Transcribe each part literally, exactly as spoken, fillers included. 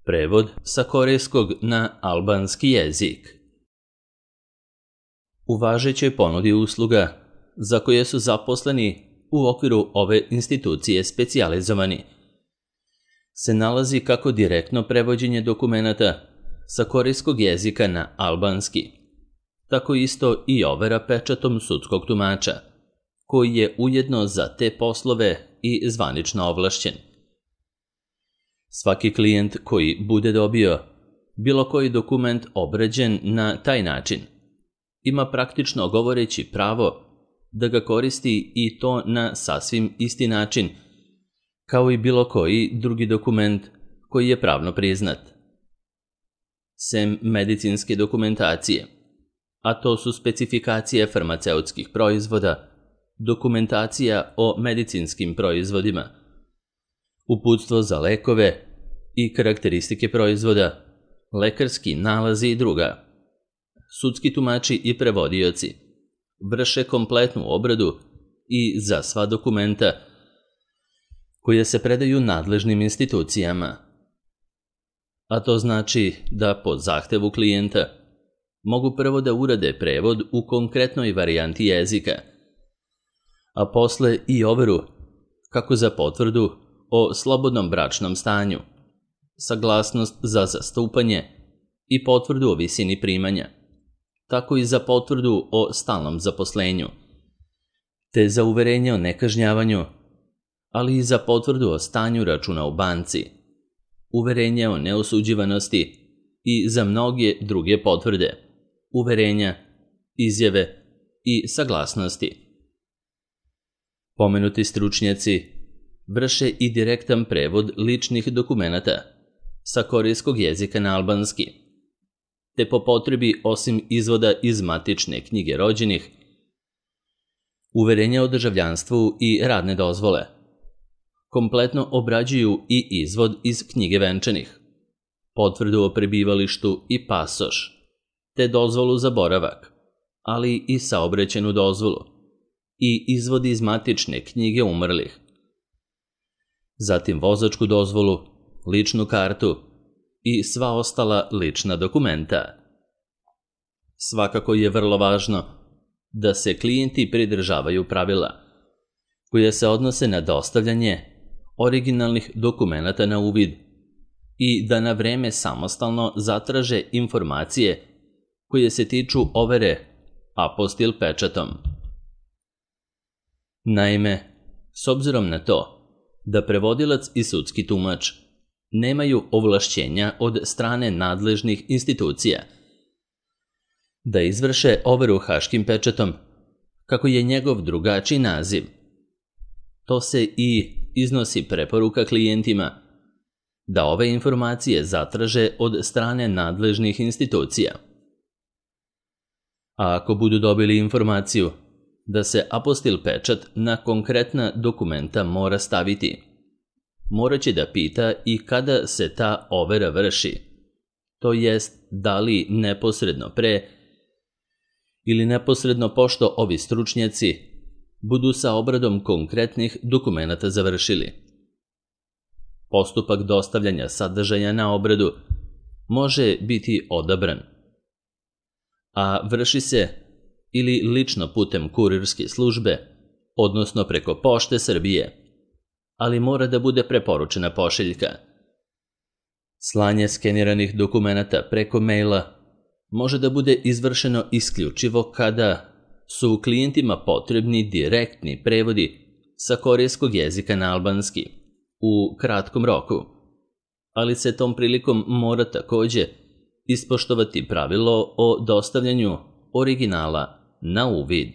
Prevod sa korejskog na albanski jezik. U važećoj ponudi usluga za koje su zaposleni u okviru ove institucije specijalizovani se nalazi kako direktno prevođenje dokumenata sa korejskog jezika na albanski, tako isto i overa pečatom sudskog tumača, koji je ujedno za te poslove i zvanično ovlašćen. Svaki klijent koji bude dobio bilo koji dokument obrađen na taj način ima praktično govoreći pravo da ga koristi i to na sasvim isti način kao i bilo koji drugi dokument koji je pravno priznat. Sem medicinske dokumentacije, a to su specifikacije farmaceutskih proizvoda, dokumentacija o medicinskim proizvodima, uputstvo za lekove i karakteristike proizvoda, lekarski nalazi i druga. Sudski tumači i prevodioci vrše kompletnu obradu i za sva dokumenta koja se predaju nadležnim institucijama. A to znači da po zahtevu klijenta mogu prvo da urade prevod u konkretnoj varijanti jezika, a posle i overu kako za potvrdu o slobodnom bračnom stanju, saglasnost za zastupanje i potvrdu o visini primanja, tako i za potvrdu o stalnom zaposlenju, te za uverenje o nekažnjavanju, ali i za potvrdu o stanju računa u banci, uverenje o neosuđivanosti i za mnoge druge potvrde, uverenja, izjave i saglasnosti. Pomenuti stručnjaci vrše i direktan prevod ličnih dokumenata sa korejskog jezika na albanski, te po potrebi osim izvoda iz matične knjige rođenih, uverenja o državljanstvu i radne dozvole, kompletno obrađuju i izvod iz knjige venčanih, potvrdu o prebivalištu i pasoš, te dozvolu za boravak, ali i saobraćajnu dozvolu i izvod iz matične knjige umrlih, zatim vozačku dozvolu, ličnu kartu i sva ostala lična dokumenta. Svakako je vrlo važno da se klijenti pridržavaju pravila koja se odnose na dostavljanje originalnih dokumenata na uvid i da na vreme samostalno zatraže informacije koje se tiču overe apostil pečatom. Naime, s obzirom na to da prevodilac i sudski tumač nemaju ovlašćenja od strane nadležnih institucija da izvrše overu haškim pečatom, kako je njegov drugačiji naziv, to se i iznosi preporuka klijentima da ove informacije zatraže od strane nadležnih institucija. A ako budu dobili informaciju da se apostil pečat na konkretna dokumenta mora staviti, morat će da pita i kada se ta overa vrši, to jest da li neposredno pre ili neposredno pošto ovi stručnjaci budu sa obradom konkretnih dokumenata završili. Postupak dostavljanja sadržaja na obradu može biti odabran, a vrši se ili lično putem kurirske službe, odnosno preko Pošte Srbije, ali mora da bude preporučena pošiljka. Slanje skeniranih dokumenata preko maila može da bude izvršeno isključivo kada su klijentima potrebni direktni prevodi sa korejskog jezika na albanski u kratkom roku, ali se tom prilikom mora takođe ispoštovati pravilo o dostavljanju originala na uvid.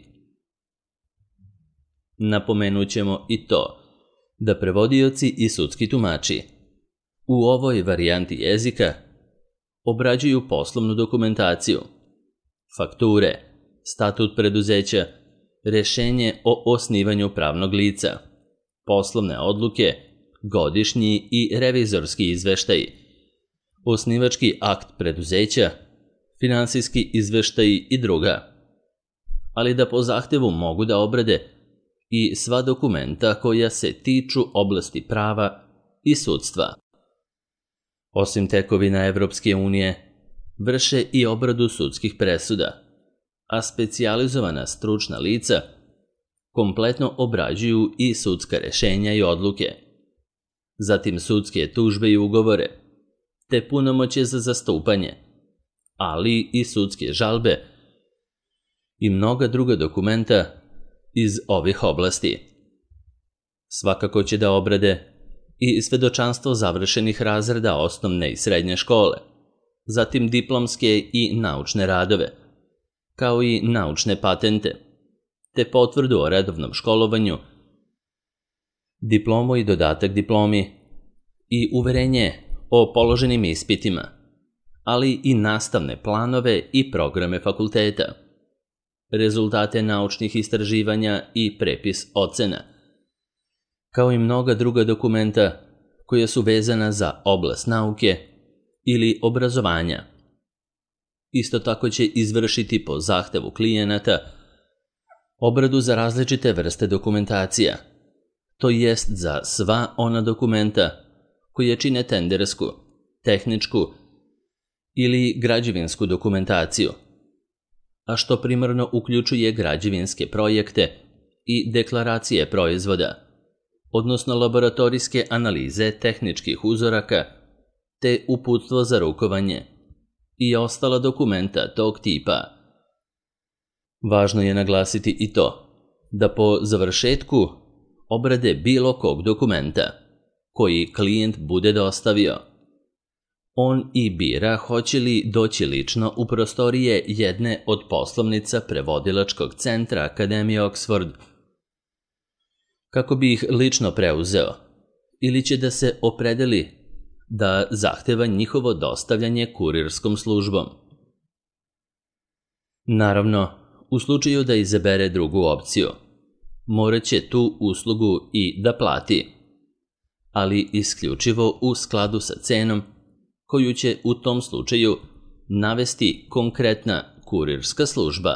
Napomenut ćemo i to da prevodioci i sudski tumači u ovoj varijanti jezika obrađuju poslovnu dokumentaciju, fakture, statut preduzeća, rešenje o osnivanju pravnog lica, poslovne odluke, godišnji i revizorski izveštaji, osnivački akt preduzeća, finansijski izveštaji i druga, ali da po zahtevu mogu da obrade i sva dokumenta koja se tiču oblasti prava i sudstva. Osim tekovina Evropske unije, vrše i obradu sudskih presuda, a specijalizovana stručna lica kompletno obrađuju i sudska rešenja i odluke, zatim sudske tužbe i ugovore, te punomoćje za zastupanje, ali i sudske žalbe i mnoga druga dokumenta iz ovih oblasti. Svakako će da obrade i svedočanstvo završenih razreda osnovne i srednje škole, zatim diplomske i naučne radove, kao i naučne patente, te potvrdu o redovnom školovanju, diplomu i dodatak diplomi i uverenje o položenim ispitima, ali i nastavne planove i programe fakulteta, rezultate naučnih istraživanja i prepis ocena, kao i mnoga druga dokumenta koja su vezana za oblast nauke ili obrazovanja. Isto tako će izvršiti po zahtevu klijenata obradu za različite vrste dokumentacija, to jest za sva ona dokumenta koje čine tendersku, tehničku ili građevinsku dokumentaciju, a što primarno uključuje građevinske projekte i deklaracije proizvoda, odnosno laboratorijske analize tehničkih uzoraka, te uputstvo za rukovanje i ostala dokumenta tog tipa. Važno je naglasiti i to da po završetku obrade bilo kog dokumenta koji klijent bude dostavio, on i bira hoće li doći lično u prostorije jedne od poslovnica prevodilačkog centra Akademije Oxford, kako bi ih lično preuzeo, ili će da se opredeli da zahteva njihovo dostavljanje kurirskom službom. Naravno, u slučaju da izabere drugu opciju, morat će tu uslugu i da plati, ali isključivo u skladu sa cenom koju će u tom slučaju navesti konkretna kurirska služba.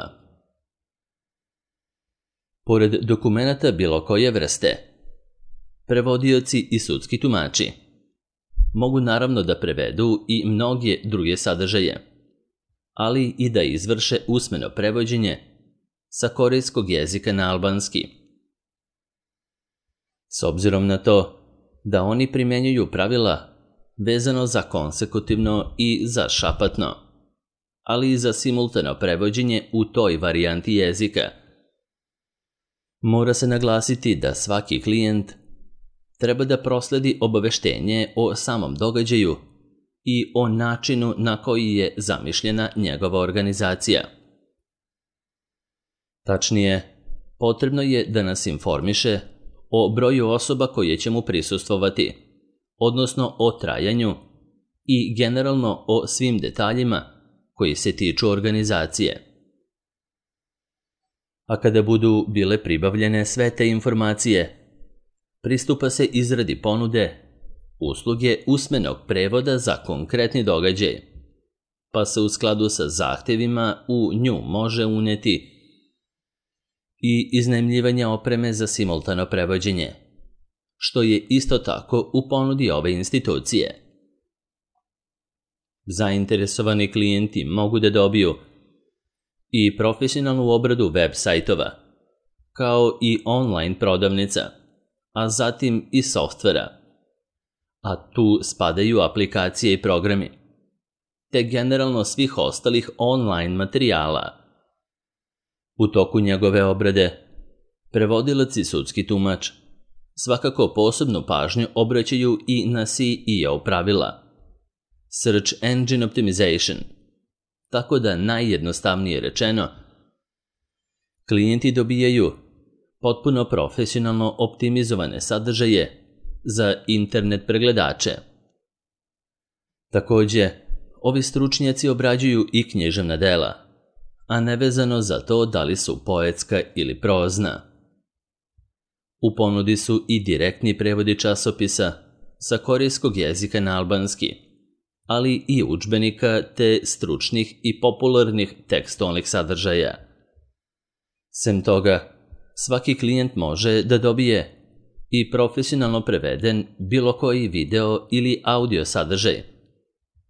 Pored dokumenata bilo koje vrste, prevodioci i sudski tumači mogu naravno da prevedu i mnoge druge sadržaje, ali i da izvrše usmeno prevođenje sa korejskog jezika na albanski. S obzirom na to da oni primenjuju pravila vezano za konsekutivno i za šapatno, ali i za simultano prevođenje u toj varijanti jezika, mora se naglasiti da svaki klijent treba da prosledi obaveštenje o samom događaju i o načinu na koji je zamišljena njegova organizacija. Tačnije, potrebno je da nas informiše o broju osoba koje će mu prisustvovati, odnosno o trajanju i generalno o svim detaljima koji se tiču organizacije. A kada budu bile pribavljene sve te informacije, pristupa se izradi ponude, usluge usmenog prevoda za konkretni događaj, pa se u skladu sa zahtevima u nju može uneti i iznajmljivanje opreme za simultano prevođenje, što je isto tako u ponudi ove institucije. Zainteresovani klijenti mogu da dobiju i profesionalnu obradu web sajtova, kao i online prodavnica, a zatim i softvera, a tu spadaju aplikacije i programi, te generalno svih ostalih online materijala. U toku njegove obrade, prevodilac i sudski tumač svakako posebnu pažnju obraćaju i na S E O pravila, Search Engine Optimization, tako da najjednostavnije rečeno, klijenti dobijaju potpuno profesionalno optimizovane sadržaje za internet pregledače. Takođe, ovi stručnjaci obrađuju i književna dela, a nevezano za to da li su poetska ili prozna. U ponudi su i direktni prevodi časopisa sa korejskog jezika na albanski, ali i udžbenika te stručnih i popularnih tekstualnih sadržaja. Sem toga, svaki klijent može da dobije i profesionalno preveden bilo koji video ili audio sadržaj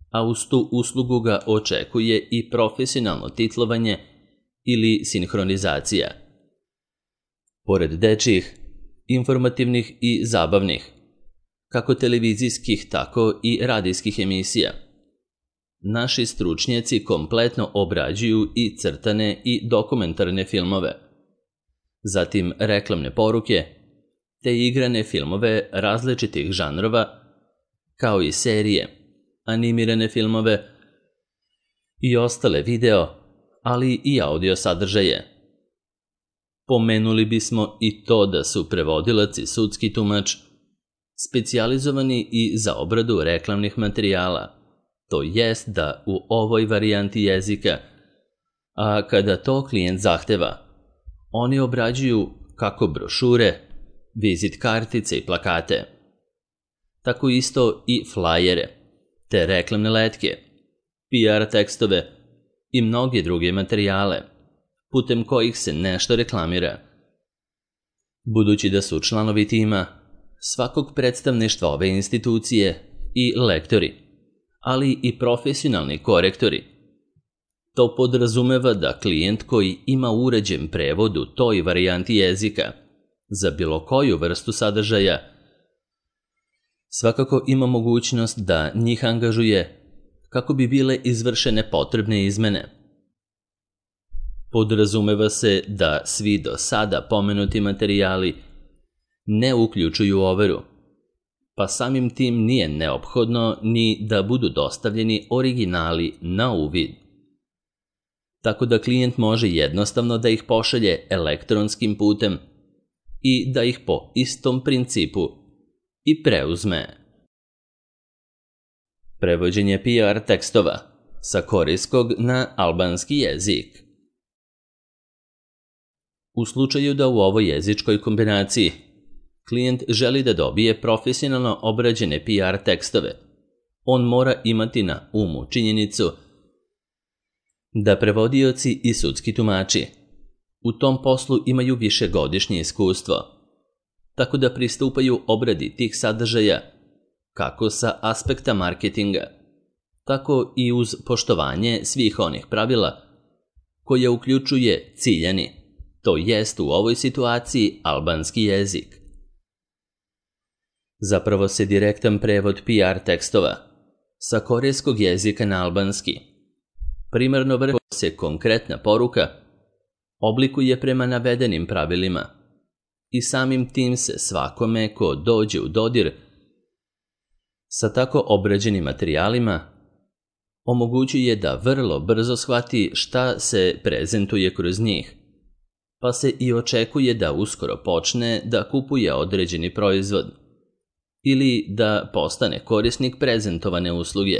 a uz tu uslugu ga očekuje i profesionalno titlovanje ili sinhronizacija. Pored dečjih, informativnih i zabavnih, kako televizijskih, tako i radijskih emisija, naši stručnjaci kompletno obrađuju i crtane i dokumentarne filmove, zatim reklamne poruke, te igrane filmove različitih žanrova, kao i serije, animirane filmove i ostale video, ali i audio sadržaje. Pomenuli bismo i to da su prevodilac i sudski tumač specijalizovani i za obradu reklamnih materijala, to jest da u ovoj varijanti jezika, a kada to klijent zahteva, oni obrađuju kako brošure, vizit kartice i plakate, tako isto i flajere, te reklamne letke, P R tekstove i mnoge druge materijale, putem kojih se nešto reklamira. Budući da su članovi tima svakog predstavništva ove institucije i lektori, ali i profesionalni korektori, to podrazumeva da klijent koji ima uređen prevod u toj varijanti jezika za bilo koju vrstu sadržaja svakako ima mogućnost da njih angažuje kako bi bile izvršene potrebne izmene. Podrazumeva se da svi do sada pomenuti materijali ne uključuju overu, pa samim tim nije neophodno ni da budu dostavljeni originali na uvid. Tako da klijent može jednostavno da ih pošalje elektronskim putem i da ih po istom principu i preuzme. Prevođenje P R tekstova sa korejskog na albanski jezik. U slučaju da u ovoj jezičkoj kombinaciji klijent želi da dobije profesionalno obrađene P R tekstove, on mora imati na umu činjenicu da prevodioci i sudski tumači u tom poslu imaju višegodišnje iskustvo, tako da pristupaju obradi tih sadržaja kako sa aspekta marketinga, tako i uz poštovanje svih onih pravila koje uključuje ciljani, to jest u ovoj situaciji albanski jezik. Zapravo se direktan prevod P R tekstova sa korejskog jezika na albanski primarno vrlo se konkretna poruka oblikuje prema navedenim pravilima i samim tim se svakome ko dođe u dodir sa tako obrađenim materijalima omogućuje da vrlo brzo shvati šta se prezentuje kroz njih, pa se i očekuje da uskoro počne da kupuje određeni proizvod ili da postane korisnik prezentovane usluge.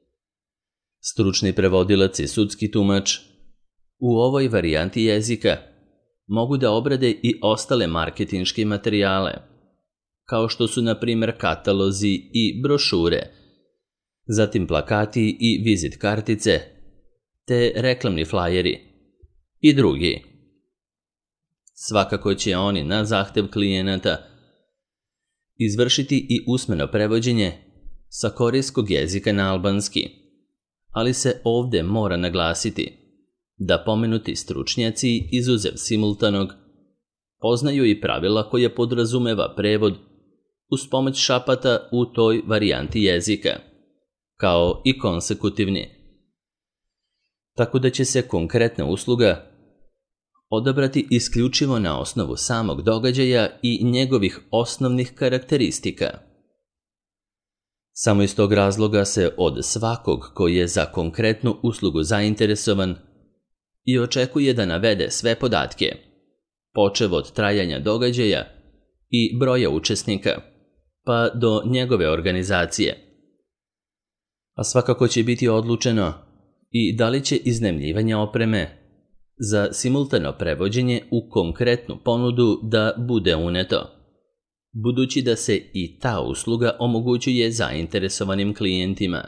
Stručni prevodilac i sudski tumač u ovoj varijanti jezika mogu da obrade i ostale marketinške materijale, kao što su na primjer katalozi i brošure, zatim plakati i vizit kartice, te reklamni flajeri i drugi. Svakako će oni na zahtev klijenata izvršiti i usmeno prevođenje sa korejskog jezika na albanski, ali se ovdje mora naglasiti da pomenuti stručnjaci izuzev simultanog poznaju i pravila koje podrazumeva prevod uz pomoć šapata u toj varijanti jezika, kao i konsekutivni. Tako da će se konkretna usluga odabrati isključivo na osnovu samog događaja i njegovih osnovnih karakteristika. Samo iz tog razloga se od svakog koji je za konkretnu uslugu zainteresovan i očekuje da navede sve podatke, počev od trajanja događaja i broja učesnika, pa do njegove organizacije. A svakako će biti odlučeno i da li će iznajmljivanje opreme za simultano prevođenje u konkretnu ponudu da bude uneto, budući da se i ta usluga omogućuje zainteresovanim klijentima.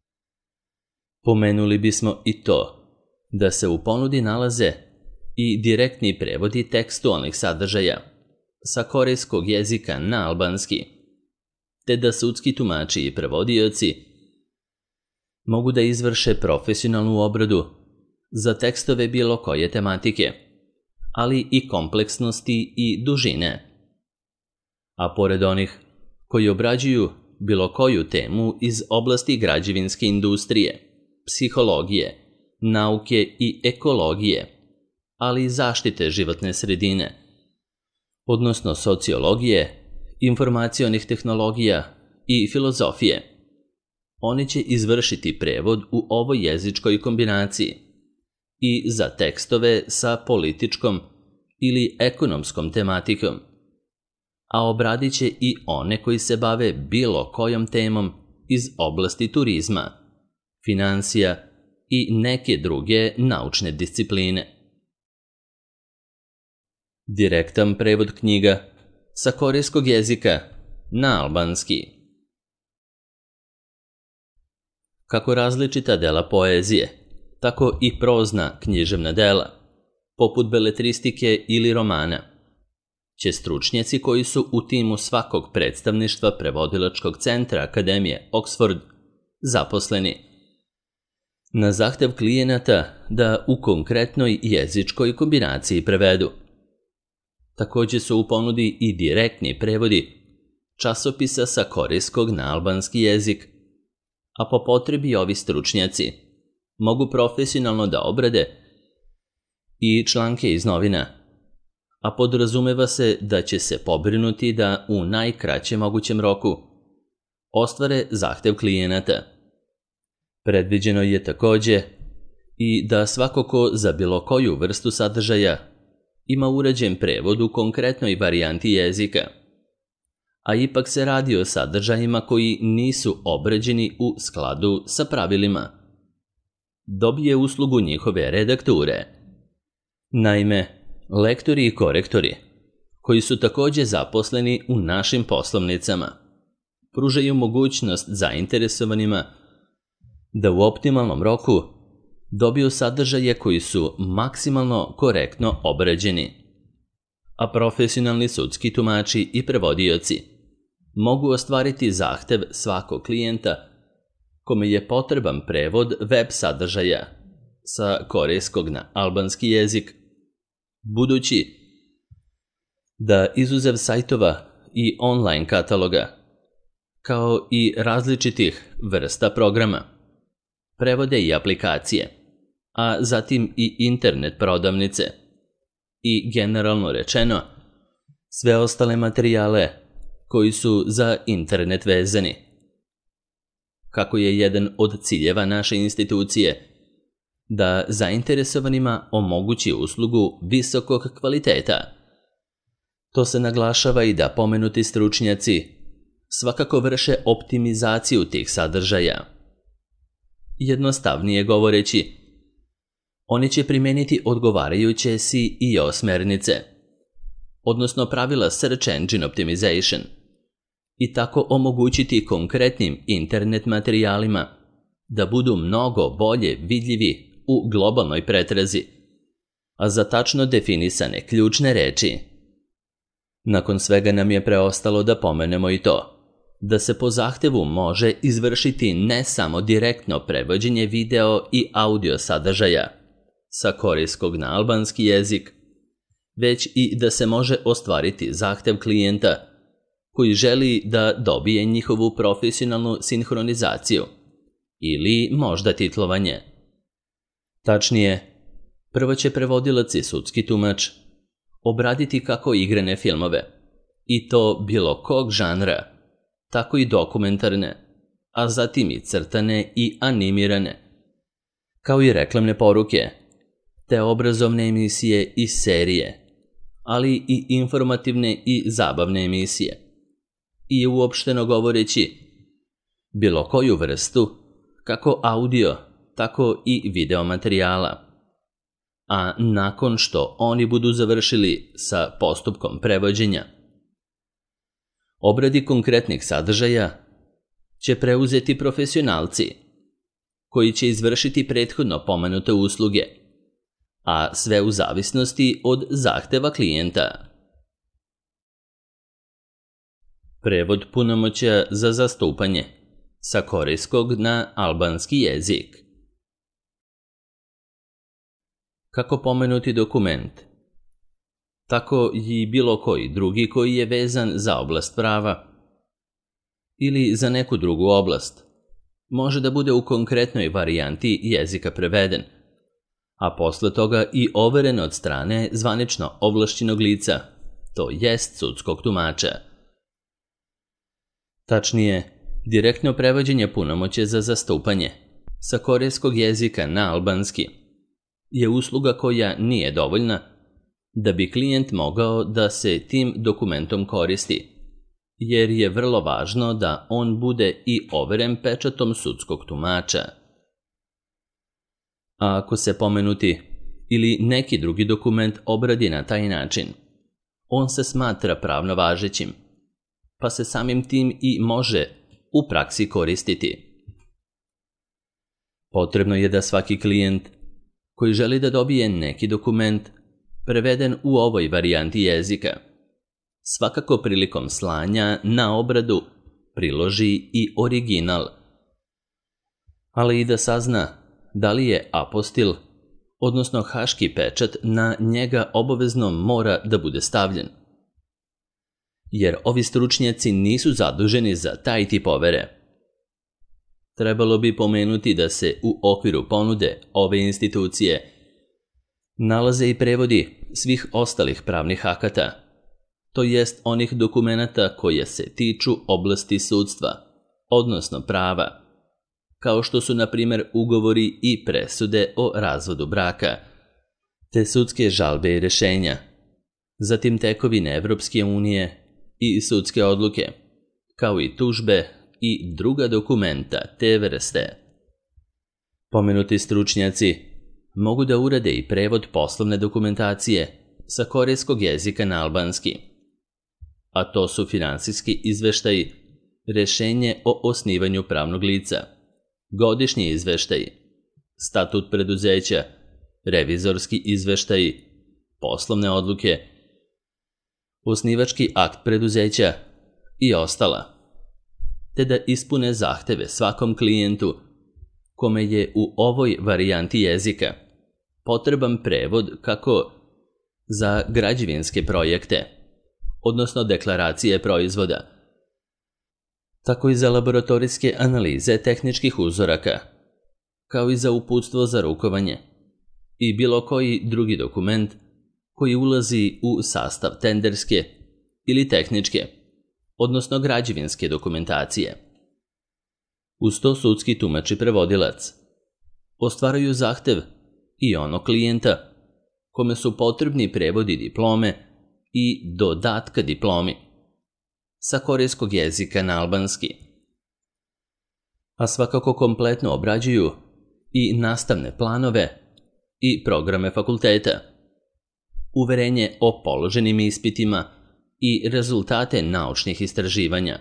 Pomenuli bismo i to da se u ponudi nalaze i direktni prevodi tekstualnih sadržaja sa korejskog jezika na albanski, te da sudski tumači i prevodioci mogu da izvrše profesionalnu obradu za tekstove bilo koje tematike, ali i kompleksnosti i dužine. A pored onih koji obrađuju bilo koju temu iz oblasti građevinske industrije, psihologije, nauke i ekologije, ali i zaštite životne sredine, odnosno sociologije, informacionih tehnologija i filozofije. Oni će izvršiti prevod u ovoj jezičkoj kombinaciji i za tekstove sa političkom ili ekonomskom tematikom, a obradit će i one koji se bave bilo kojom temom iz oblasti turizma, finansija i neke druge naučne discipline. Direktan prevod knjiga sa korejskog jezika na albanski. Kako različita dela poezije, tako i prozna književna dela, poput beletristike ili romana, će stručnjaci koji su u timu svakog predstavništva prevodilačkog centra Akademije Oxford zaposleni na zahtev klijenata da u konkretnoj jezičkoj kombinaciji prevedu. Također su u ponudi i direktni prevodi časopisa sa korejskog na albanski jezik, a po potrebi ovi stručnjaci mogu profesionalno da obrade i članke iz novina, a podrazumeva se da će se pobrinuti da u najkraćem mogućem roku ostvare zahtev klijenata. Predviđeno je također i da svako ko za bilo koju vrstu sadržaja ima uređen prevod u konkretnoj varijanti jezika, a ipak se radi o sadržajima koji nisu obrađeni u skladu sa pravilima, dobije uslugu njihove redakture. Naime, lektori i korektori, koji su također zaposleni u našim poslovnicama, pružaju mogućnost zainteresovanima da u optimalnom roku dobiju sadržaje koji su maksimalno korektno obrađeni, a profesionalni sudski tumači i prevodioci mogu ostvariti zahtev svakog klijenta kome je potreban prevod web sadržaja sa korejskog na albanski jezik, budući da izuzev sajtova i online kataloga, kao i različitih vrsta programa, prevode i aplikacije, a zatim i internet prodavnice i generalno rečeno sve ostale materijale koji su za internet vezani. Kako je jedan od ciljeva naše institucije da zainteresovanima omogući uslugu visokog kvaliteta, to se naglašava i da pomenuti stručnjaci svakako vrše optimizaciju tih sadržaja. Jednostavnije govoreći, oni će primijeniti odgovarajuće S E O smernice, odnosno pravila Search Engine Optimization, i tako omogućiti konkretnim internet materijalima da budu mnogo bolje vidljivi u globalnoj pretrazi, a za tačno definisane ključne reči. Nakon svega nam je preostalo da pomenemo i to da se po zahtevu može izvršiti ne samo direktno prevođenje video i audio sadržaja sa korejskog na albanski jezik, već i da se može ostvariti zahtev klijenta koji želi da dobije njihovu profesionalnu sinhronizaciju ili možda titlovanje. Tačnije, prvo će prevodilac i sudski tumač obraditi kako igrane filmove, i to bilo kog žanra, tako i dokumentarne, a zatim i crtane i animirane, kao i reklamne poruke, te obrazovne emisije i serije, ali i informativne i zabavne emisije. I uopšteno govoreći, bilo koju vrstu, kako audio, tako i video materijala. A nakon što oni budu završili sa postupkom prevođenja, obradi konkretnih sadržaja će preuzeti profesionalci, koji će izvršiti prethodno pomenute usluge, a sve u zavisnosti od zahteva klijenta. Prevod punomoćja za zastupanje sa korejskog na albanski jezik. Kako pomenuti dokument, tako i bilo koji drugi koji je vezan za oblast prava ili za neku drugu oblast, može da bude u konkretnoj varijanti jezika preveden, a posle toga i overen od strane zvanično ovlašćenog lica, to jest sudskog tumača. Tačnije, direktno prevođenje punomoće za zastupanje sa korejskog jezika na albanski je usluga koja nije dovoljna da bi klijent mogao da se tim dokumentom koristi, jer je vrlo važno da on bude i overen pečatom sudskog tumača. A ako se pomenuti ili neki drugi dokument obradi na taj način, on se smatra pravno važećim, pa se samim tim i može u praksi koristiti. Potrebno je da svaki klijent koji želi da dobije neki dokument preveden u ovoj varijanti jezika, svakako prilikom slanja na obradu priloži i original, ali i da sazna da li je apostil, odnosno haški pečat, na njega obavezno mora da bude stavljen. Jer ovi stručnjaci nisu zaduženi za taj tip overe. Trebalo bi pomenuti da se u okviru ponude ove institucije nalaze i prevodi svih ostalih pravnih akata, to jest onih dokumenata koje se tiču oblasti sudstva, odnosno prava, kao što su, na primjer, ugovori i presude o razvodu braka, te sudske žalbe i rešenja, zatim tekovine Evropske unije i sudske odluke, kao i tužbe i druga dokumenta te vrste. Pomenuti stručnjaci mogu da urade i prevod poslovne dokumentacije sa korejskog jezika na albanski, a to su finansijski izveštaji, rešenje o osnivanju pravnog lica, godišnji izveštaji, statut preduzeća, revizorski izveštaji, poslovne odluke, osnivački akt preduzeća i ostala, te da ispune zahteve svakom klijentu kome je u ovoj varijanti jezika potreban prevod kako za građevinske projekte, odnosno deklaracije proizvoda, tako i za laboratorijske analize tehničkih uzoraka, kao i za uputstvo za rukovanje i bilo koji drugi dokument koji ulazi u sastav tenderske ili tehničke, odnosno građevinske dokumentacije. Uz to sudski tumač i prevodilac ostvaruju zahtev i onog klijenta kome su potrebni prevodi diplome i dodatka diplomi sa korejskog jezika na albanski, a svakako kompletno obrađuju i nastavne planove i programe fakulteta, uverenje o položenim ispitima i rezultate naučnih istraživanja.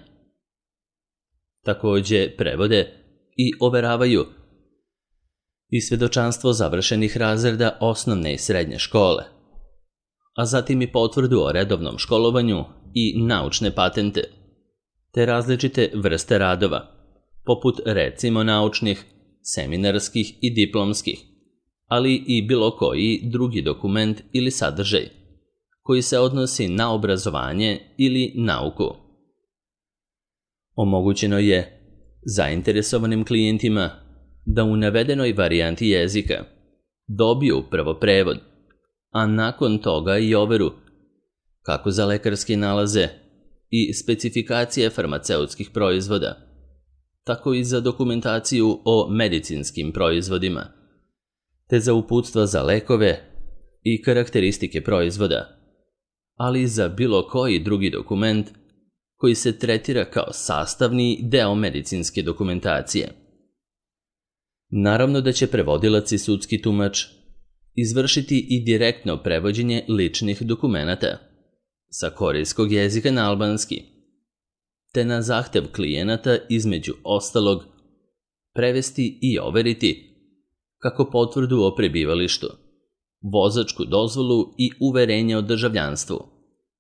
Takođe prevode i overavaju i svedočanstvo završenih razreda osnovne i srednje škole, a zatim i potvrdu o redovnom školovanju i naučne patente, te različite vrste radova, poput recimo naučnih, seminarskih i diplomskih, ali i bilo koji drugi dokument ili sadržaj koji se odnosi na obrazovanje ili nauku. Omogućeno je zainteresovanim klijentima da u navedenoj varijanti jezika dobiju prvo prevod, a nakon toga i overu, kako za lekarske nalaze i specifikacije farmaceutskih proizvoda, tako i za dokumentaciju o medicinskim proizvodima, te za uputstva za lekove i karakteristike proizvoda, ali i za bilo koji drugi dokument koji se tretira kao sastavni deo medicinske dokumentacije. Naravno da će prevodilac i sudski tumač izvršiti i direktno prevođenje ličnih dokumenata sa korejskog jezika na albanski, te na zahtev klijenata između ostalog prevesti i overiti kako potvrdu o prebivalištu, vozačku dozvolu i uverenje o državljanstvu,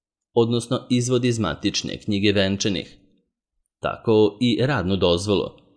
odnosno izvod iz matične knjige venčanih, tako i radnu dozvolu,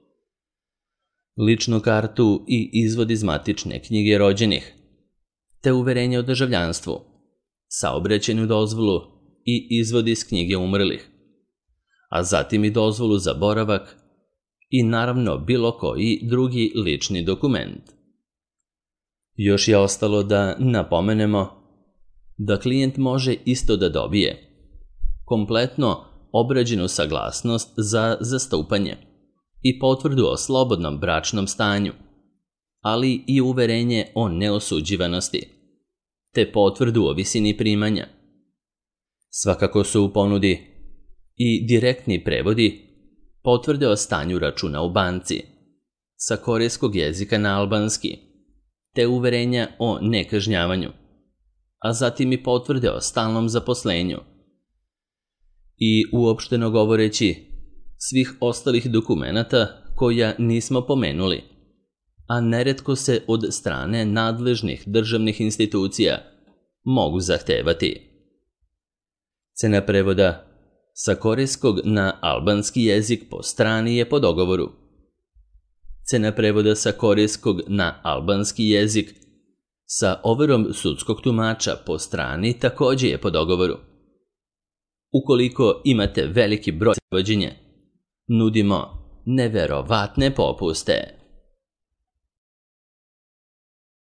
ličnu kartu i izvod iz matične knjige rođenih, te uverenje o državljanstvu, saobraćajnu dozvolu i izvod iz knjige umrlih, a zatim i dozvolu za boravak i naravno bilo koji drugi lični dokument. Još je ostalo da napomenemo da klijent može isto da dobije kompletno obrađenu saglasnost za zastupanje i potvrdu o slobodnom bračnom stanju, ali i uverenje o neosuđivanosti, te potvrdu o visini primanja. Svakako su u ponudi i direktni prevodi potvrde o stanju računa u banci sa korejskog jezika na albanski, te uverenja o nekažnjavanju, a zatim i potvrde o stalnom zaposlenju. I uopšteno govoreći, svih ostalih dokumenata koja nismo pomenuli, a neretko se od strane nadležnih državnih institucija mogu zahtevati. Cena prevoda sa korejskog na albanski jezik po strani je po dogovoru. Cena prevoda sa korejskog na albanski jezik sa overom sudskog tumača po strani takođe je po dogovoru. Ukoliko imate veliki broj prevođenja, nudimo neverovatne popuste.